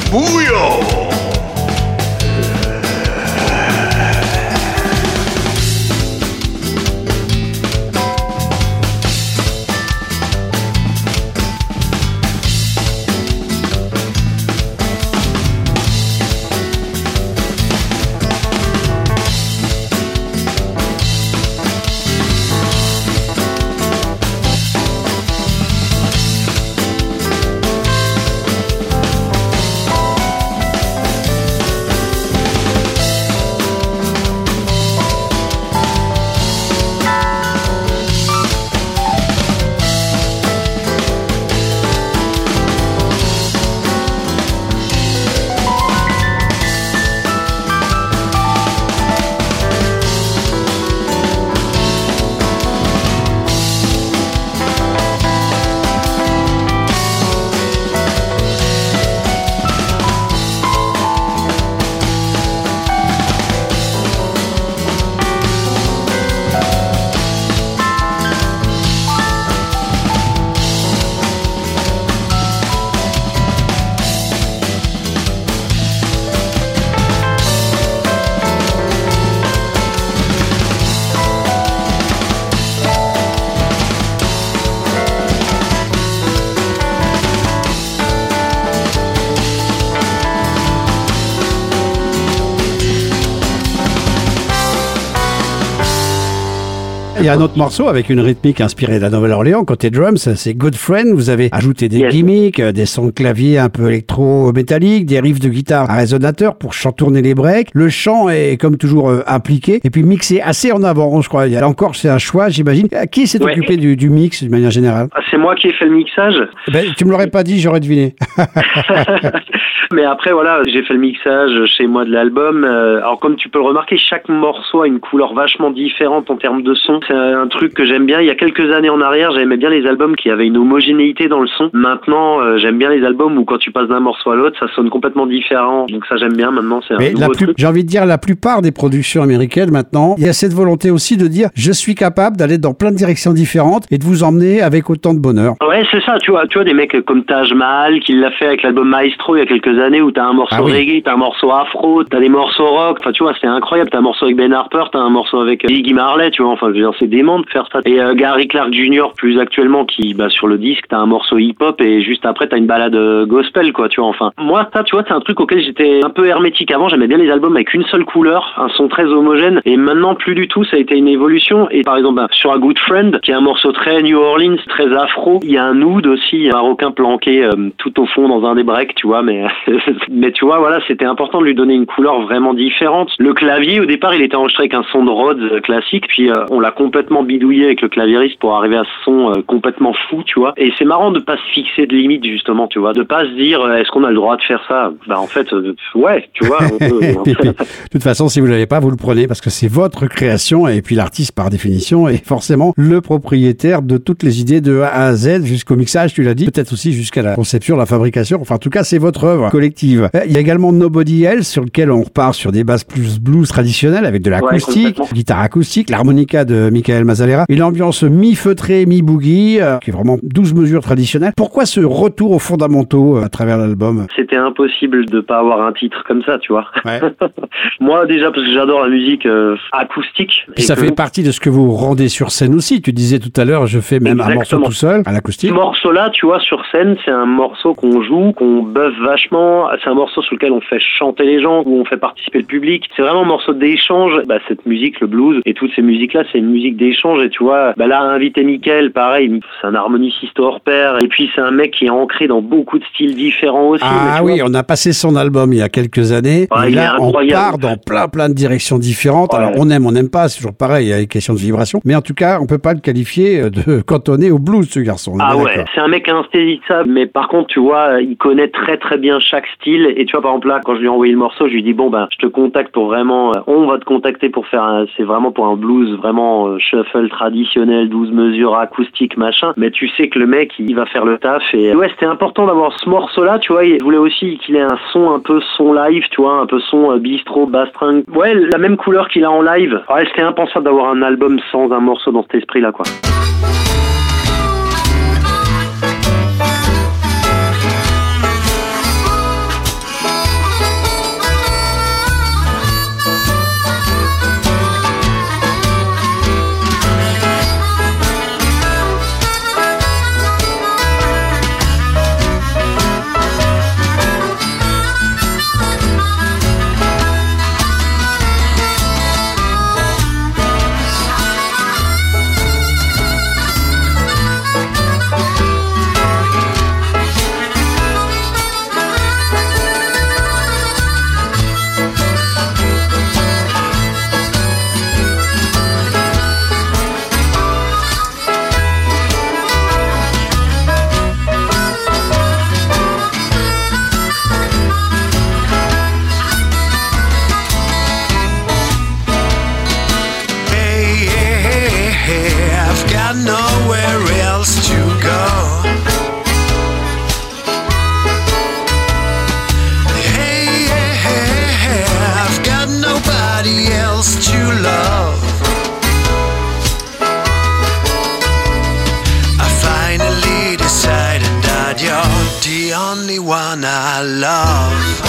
Booyah! Il y a un autre morceau avec une rythmique inspirée de la Nouvelle-Orléans, côté drums, c'est Good Friend. Vous avez ajouté des gimmicks, des sons de clavier un peu électro-métalliques, des riffs de guitare à résonateur pour chantourner les breaks. Le chant est comme toujours impliqué et puis mixé assez en avant, je crois. Là encore, c'est un choix, j'imagine. Qui s'est occupé du mix de manière générale? C'est moi qui ai fait le mixage. Ben, tu me l'aurais pas dit, j'aurais deviné. Mais après, voilà, j'ai fait le mixage chez moi de l'album. Alors, comme tu peux le remarquer, chaque morceau a une couleur vachement différente en termes de son. C'est un truc que j'aime bien. Il y a quelques années en arrière, j'aimais bien les albums qui avaient une homogénéité dans le son. Maintenant, j'aime bien les albums où quand tu passes d'un morceau à l'autre, ça sonne complètement différent. Donc ça, j'aime bien. Maintenant, c'est un nouveau truc. J'ai envie de dire, la plupart des productions américaines, maintenant, il y a cette volonté aussi de dire, je suis capable d'aller dans plein de directions différentes et de vous emmener avec autant de bonheur. Ouais, c'est ça. Tu vois des mecs comme Taj Mahal qui l'a fait avec l'album Maestro il y a quelques années où t'as un morceau reggae, t'as un morceau afro, t'as des morceaux rock. Enfin, tu vois, c'est incroyable. T'as un morceau avec Ben Harper, t'as un morceau avec Ziggy Marley, tu vois. Enfin, je veux dire, c'est dément de faire ça. Et Gary Clark Jr. plus actuellement qui, sur le disque, t'as un morceau hip-hop et juste après t'as une balade gospel, quoi, tu vois. Enfin, moi, ça, tu vois, c'est un truc auquel j'étais un peu hermétique avant. J'aimais bien les albums avec une seule couleur, un son très homogène. Et maintenant, plus du tout. Ça a été une évolution. Et par exemple, sur A Good Friend, qui est un morceau très New Orleans, très afro, il y a un oud aussi, un marocain planqué tout au fond dans un des breaks, tu vois. Mais tu vois, voilà, c'était important de lui donner une couleur vraiment différente. Le clavier, au départ, il était enregistré avec un son de Rhodes classique, puis on l'a complètement bidouillé avec le claviériste pour arriver à ce son complètement fou, tu vois. Et c'est marrant de pas se fixer de limites, justement, tu vois, de pas se dire est-ce qu'on a le droit de faire ça. En fait, ouais, tu vois. On peut, de toute façon, si vous l'avez pas, vous le prenez parce que c'est votre création et puis l'artiste, par définition, est forcément le propriétaire de toutes les idées de A à Z jusqu'au mixage, tu l'as dit, peut-être aussi jusqu'à la conception, la fabrication. Enfin, en tout cas, c'est votre œuvre collective. Il y a également Nobody Else sur lequel on repart sur des bases plus blues traditionnelles avec de l'acoustique, guitare acoustique, l'harmonica de Michael Mazzalera, une ambiance mi-feutrée, mi-boogie, qui est vraiment 12 mesures traditionnelles. Pourquoi ce retour aux fondamentaux à travers l'album? C'était impossible de pas avoir un titre comme ça, tu vois. Ouais. Moi, déjà, parce que j'adore la musique acoustique. Puis ça fait partie de ce que vous rendez sur scène aussi. Tu disais tout à l'heure, je fais même un morceau tout seul à l'acoustique. Ce morceau-là, tu vois, sur scène, c'est un morceau qu'on joue, qu'on buffe vachement. C'est un morceau sur lequel on fait chanter les gens, où on fait participer le public. C'est vraiment un morceau d'échange. Cette musique, le blues et toutes ces musiques-là, c'est une musique d'échange. Et tu vois, là, invité Mickaël, pareil, c'est un harmoniciste hors pair. Et puis, c'est un mec qui est ancré dans beaucoup de styles différents aussi. Ah oui, on a passé son album il y a quelques années. Et là, on part dans plein de directions différentes. Ouais. Alors, on n'aime pas, c'est toujours pareil, il y a une question de vibration. Mais en tout cas, on peut pas le qualifier de cantonné au blues, ce garçon. Ah ouais, c'est un mec insaisissable. Mais par contre, tu vois, il connaît très bien chaque style. Et tu vois, par exemple, là, quand je lui ai envoyé le morceau, je lui ai dit, je te contacte pour vraiment, on va te contacter pour faire c'est vraiment pour un blues vraiment shuffle traditionnel, 12 mesures, acoustique, machin. Mais tu sais que le mec, il va faire le taf. Et ouais, c'était important d'avoir ce morceau-là, tu vois. Il voulait aussi qu'il ait un son un peu son live, tu vois, un peu son bistrot, bass string. Ouais, la même couleur qu'il a en live. Ouais, c'était impensable d'avoir un album sans un morceau dans cet esprit-là, quoi. got nowhere else to go. Hey, I've got nobody else to love. I finally decided that you're the only one I love.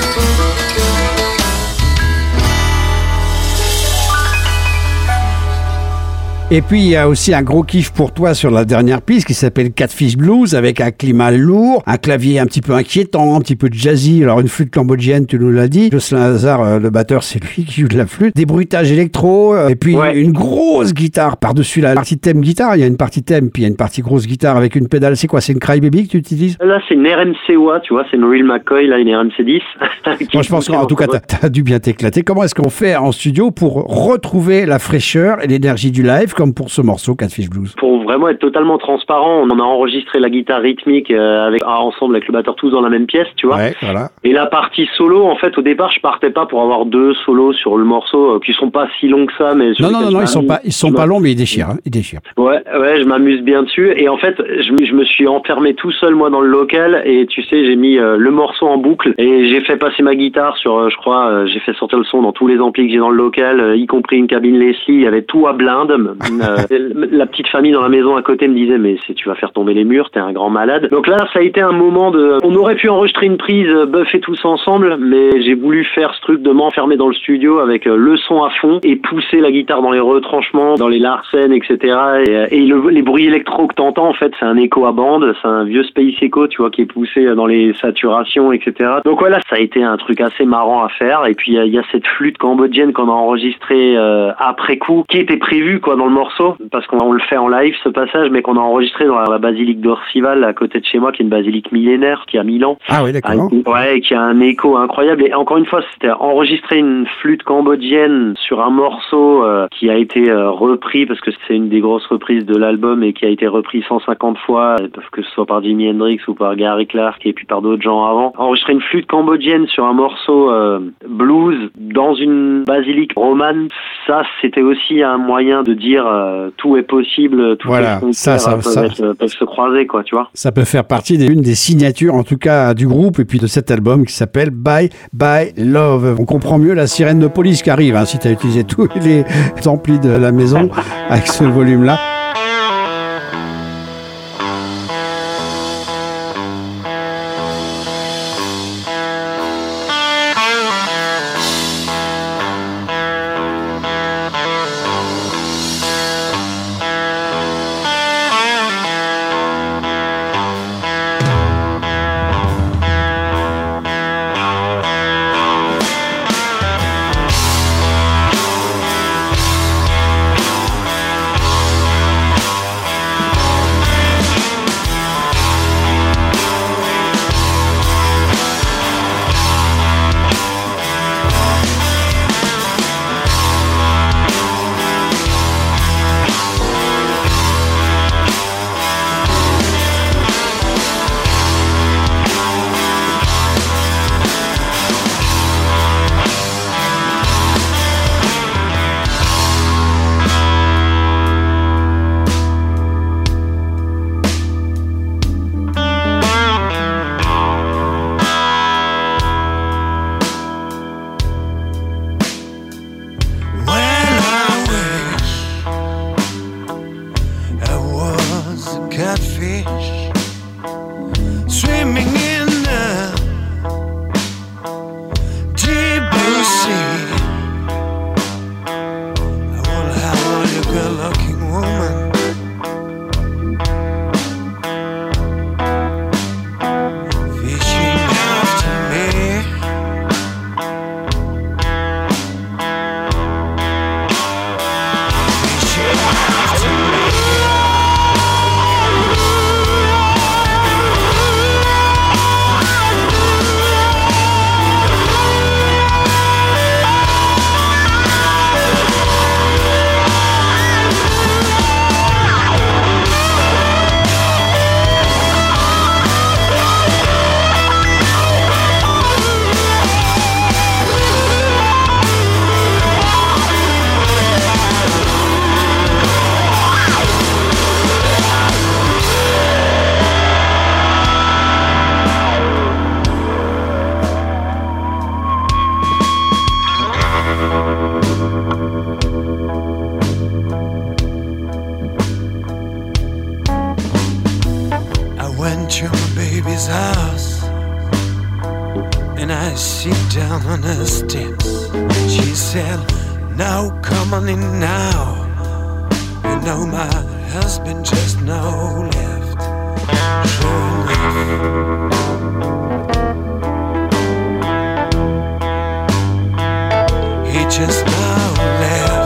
Et puis, il y a aussi un gros kiff pour toi sur la dernière piste qui s'appelle Catfish Blues avec un climat lourd, un clavier un petit peu inquiétant, un petit peu jazzy. Alors, une flûte cambodgienne, tu nous l'as dit. Jocelyn Hazard, le batteur, c'est lui qui joue de la flûte. Des bruitages électro, et puis une grosse guitare par-dessus la partie thème guitare. Il y a une partie thème, puis il y a une partie grosse guitare avec une pédale. C'est quoi? C'est une Crybaby que tu utilises? Là, c'est une RMC-WA, tu vois, c'est une Real McCoy, là, une RMC10. Moi, je pense qu'en tout cas, t'as dû bien t'éclater. Comment est-ce qu'on fait en studio pour retrouver la fraîcheur et l'énergie du live, comme pour ce morceau Catfish Blues? Pour vraiment être totalement transparent, on a enregistré la guitare rythmique ensemble avec le batteur tous dans la même pièce, tu vois. Ouais, voilà. Et la partie solo, en fait, au départ, je partais pas pour avoir 2 solos sur le morceau, qui sont pas si longs que ça, mais non, ils sont pas longs, mais ils déchirent, hein, ils déchirent. Ouais, je m'amuse bien dessus. Et en fait, je me suis enfermé tout seul moi dans le local, et tu sais, j'ai mis le morceau en boucle et j'ai fait passer ma guitare sur, je crois, j'ai fait sortir le son dans tous les amplis que j'ai dans le local, y compris une cabine Leslie. Il y avait tout à blinde. La petite famille dans la maison à côté me disait mais tu vas faire tomber les murs, t'es un grand malade. Donc là, ça a été un moment de... On aurait pu enregistrer une prise, buffer tous ensemble, mais j'ai voulu faire ce truc de m'enfermer dans le studio avec le son à fond et pousser la guitare dans les retranchements, dans les Larsen, etc. Et les bruits électro que t'entends, en fait, c'est un écho à bande, c'est un vieux Space Echo, tu vois, qui est poussé dans les saturations, etc. Donc voilà, ça a été un truc assez marrant à faire. Et puis il y a cette flûte cambodgienne qu'on a enregistrée après coup, qui était prévue quoi dans le morceau, parce qu'on le fait en live ce passage, mais qu'on a enregistré dans la basilique d'Orcival à côté de chez moi, qui est une basilique millénaire qui a 1000 ans. Ah oui, d'accord. Ouais, qui a un écho incroyable. Et encore une fois, c'était enregistrer une flûte cambodgienne sur un morceau qui a été repris, parce que c'est une des grosses reprises de l'album et qui a été repris 150 fois, que ce soit par Jimi Hendrix ou par Gary Clark et puis par d'autres gens avant. Enregistrer une flûte cambodgienne sur un morceau blues dans une basilique romane, ça c'était aussi un moyen de dire tout est possible, toutes voilà, les frontières peuvent se croiser, quoi, tu vois. Ça peut faire partie d'une des signatures, en tout cas, du groupe et puis de cet album qui s'appelle Bye Bye Love. On comprend mieux la sirène de police qui arrive, hein, si tu as utilisé tous les amplis de la maison avec ce volume-là. sit down on her steps. She said, "Now come on in now. You know my husband just now left." Sure enough, he just now left.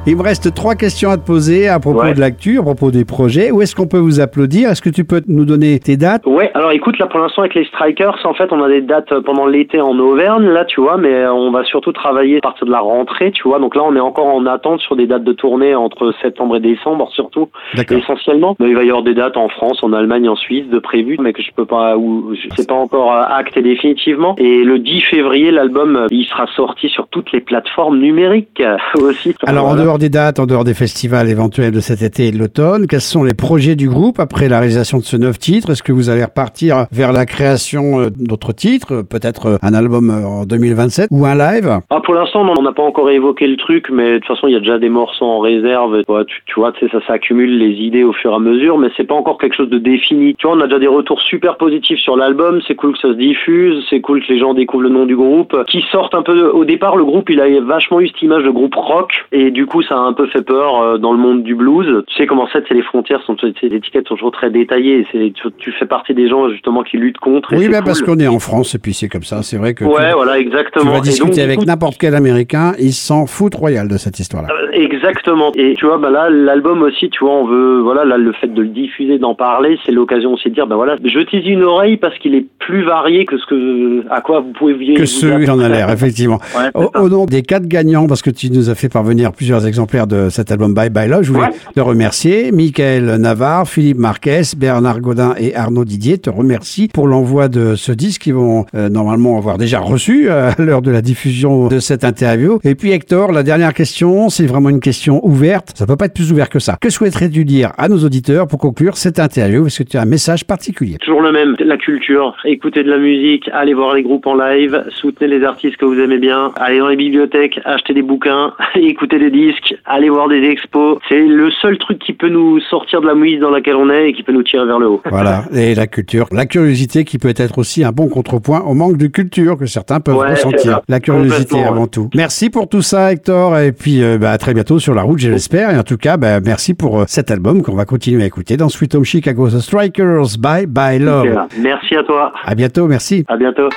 Il me reste 3 questions à te poser à propos de l'actu, à propos des projets. Où est-ce qu'on peut vous applaudir? Est-ce que tu peux nous donner tes dates? Ouais, alors écoute, là pour l'instant avec les Strikers, en fait on a des dates pendant l'été en Auvergne, là tu vois, mais on va surtout travailler à partir de la rentrée, tu vois. Donc là on est encore en attente sur des dates de tournée entre septembre et décembre surtout, essentiellement. Mais il va y avoir des dates en France, en Allemagne, en Suisse de prévues, mais que je peux pas, ou c'est pas encore acté définitivement. Et le 10 février, l'album il sera sorti sur toutes les plateformes numériques aussi. Alors en dehors des dates, en dehors des festivals éventuels de cet été et de l'automne, quels sont les projets du groupe après la réalisation de ce 9 titres? Est-ce que vous allez repartir vers la création d'autres titres, peut-être un album en 2027 ou un live? Pour l'instant, on n'a pas encore évoqué le truc, mais de toute façon, il y a déjà des morceaux en réserve. Tu vois, ça s'accumule les idées au fur et à mesure, mais c'est pas encore quelque chose de défini. Tu vois, on a déjà des retours super positifs sur l'album. C'est cool que ça se diffuse, c'est cool que les gens découvrent le nom du groupe, qui sortent un peu. Au départ, le groupe, il a vachement eu cette image de groupe rock, et du coup, ça a un peu fait peur dans le monde du blues. Tu sais comment c'est les frontières sont, les étiquettes sont toujours très détaillées. Tu fais partie des gens justement qui luttent contre. Oui, ben parce qu'on est en France et puis c'est comme ça. C'est vrai que voilà, exactement. Tu vas discuter avec n'importe quel Américain, il s'en fout royal de cette histoire-là. Exactement. Et tu vois, là, l'album aussi, tu vois, on veut, là, le fait de le diffuser, d'en parler, c'est l'occasion aussi de dire, jetez-y une oreille parce qu'il est plus varié que à quoi vous pouvez que celui qui en a l'air, effectivement. Au nom des 4 gagnants, parce que tu nous as fait parvenir plusieurs exemplaires de cet album Bye Bye Love, je voulais te remercier. Michael Navarre, Philippe Marquez, Bernard Godin et Arnaud Didier te remercie pour l'envoi de ce disque qu'ils vont normalement avoir déjà reçu à l'heure de la diffusion de cette interview. Et puis Hector, la dernière question, c'est vraiment une question ouverte. Ça peut pas être plus ouvert que ça. Que souhaiterais-tu dire à nos auditeurs pour conclure cette interview? Est-ce que tu as un message particulier? Toujours le même, la culture, écoutez de la musique, allez voir les groupes en live, soutenez les artistes que vous aimez bien, allez dans les bibliothèques, achetez des bouquins, écoutez des disques, allez voir des expos. C'est le seul truc qui peut nous sortir de la mouise dans laquelle on est et qui peut nous tirer vers le haut. Voilà, et la culture, la curiosité qui peut être aussi un bon contrepoint au manque de culture que certains peuvent ressentir. La curiosité avant tout. Merci pour tout ça Hector, et puis à très bientôt sur la route, je l'espère. Et en tout cas, merci pour cet album qu'on va continuer à écouter dans Sweet Home Chicago, The Strikers, Bye Bye Love. Merci à toi. À bientôt, merci. À bientôt.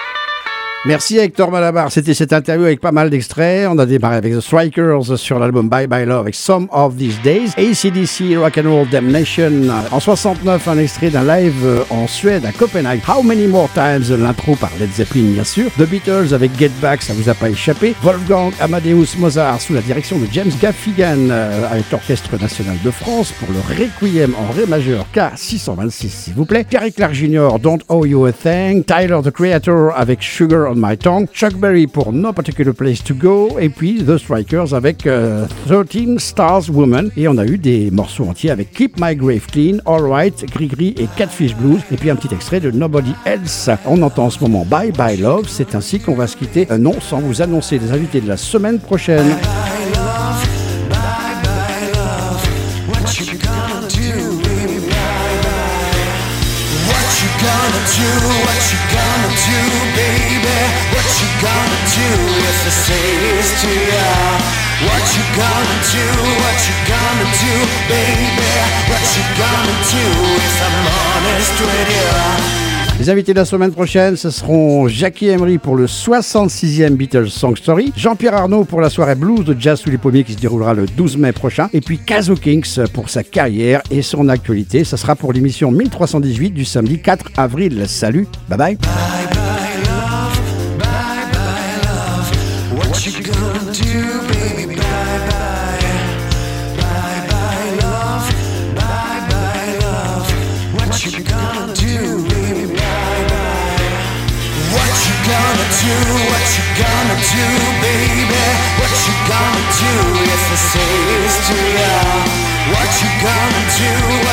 Merci Hector Malabar. C'était cette interview avec pas mal d'extraits. On a démarré avec The Strikers sur l'album Bye Bye Love avec Some of These Days. AC/DC Rock'n'Roll Damnation. En 69, un extrait d'un live en Suède à Copenhague. How Many More Times, l'intro par Led Zeppelin bien sûr. The Beatles avec Get Back, ça vous a pas échappé. Wolfgang Amadeus Mozart sous la direction de James Gaffigan avec l'Orchestre National de France pour le Requiem en Ré majeur K626 s'il vous plaît. Gary Clark Jr. Don't Owe You a Thing. Tyler the Creator avec Sugar on My Tongue, Chuck Berry pour No Particular Place to Go, et puis The Strikers avec 13 Stars Woman. Et on a eu des morceaux entiers avec Keep My Grave Clean, Alright, Grigri et Catfish Blues, et puis un petit extrait de Nobody Else. On entend en ce moment Bye Bye Love. C'est ainsi qu'on va se quitter, non sans vous annoncer les invités de la semaine prochaine. Les invités de la semaine prochaine, ce seront Jackie Emery pour le 66e Beatles Song Story, Jean-Pierre Arnaud pour la soirée blues de Jazz sous les pommiers qui se déroulera le 12 mai prochain, et puis Kazo Kings pour sa carrière et son actualité. Ça sera pour l'émission 1318 du samedi 4 avril. Salut, bye bye. What you gonna do, baby? What you gonna do if I say this to ya? What you gonna do?